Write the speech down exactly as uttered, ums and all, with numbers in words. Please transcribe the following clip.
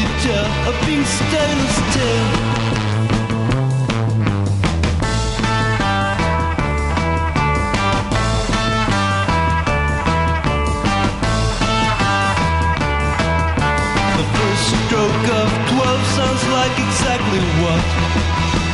detail of being stainless steel. The first stroke of twelve sounds like exactly what